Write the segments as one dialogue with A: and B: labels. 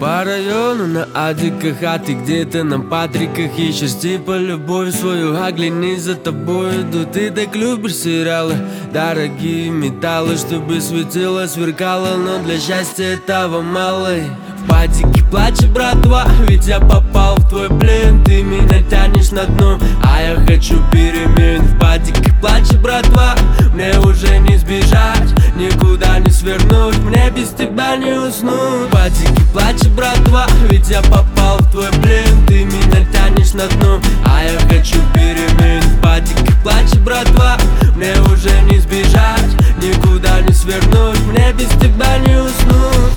A: По району на Адиках, а ты где-то на Патриках ищешь типа любовь свою, а гляни, за тобой идут. Ты так любишь сериалы, дорогие металлы, чтобы светило, сверкало, но для счастья этого мало. В падике плачет братва, ведь я попал в твой плен. Ты меня тянешь на дно, а я хочу перемен. В падике плачет братва, мне уже не сбежать, никуда не свернуть, мне без тебя не уснуть. В падике плачет братва, ведь я попал в твой плен. Ты меня тянешь на дно, а я хочу перемен. В падике плачет братва, мне уже не сбежать, никуда не свернуть, мне без тебя не уснуть.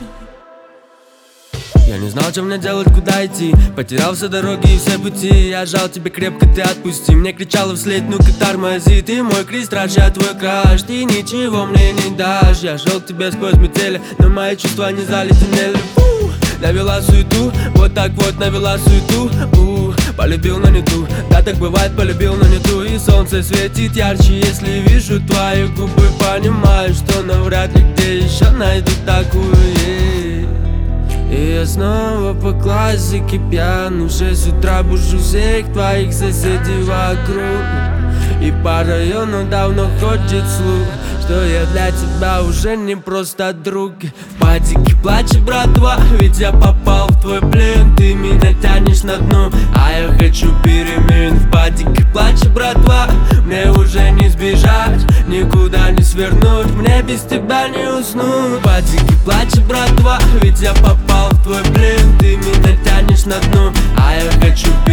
A: Я не знал, что мне делать, куда идти, потерял все дороги и все пути. Я жал тебе крепко, ты отпусти. Мне кричала вслед, ну-ка тормози. Ты мой крест, я твой краш, ты ничего мне не дашь. Я шел к тебе сквозь метели, но мои чувства не заледенели. Навела суету, вот так вот навела суету. Полюбил, но не ту, да так бывает, полюбил, но не ту. И солнце светит ярче, если вижу твои губы. Понимаю, что навряд ли где еще найду такую. И я снова по классике пьян, в 6 утра бужу всех твоих соседей вокруг. И по району давно ходит слух, что я для тебя уже не просто друг. В падике плачет братва, ведь я попал в твой плен. Ты меня тянешь на дно, а я хочу перемен. В падике плачет братва, мне уже не сбежать, никуда не свернуть, мне без тебя не уснуть. В падике плачет братва, ведь я попал в твой плен. Ты меня тянешь на дно, а я хочу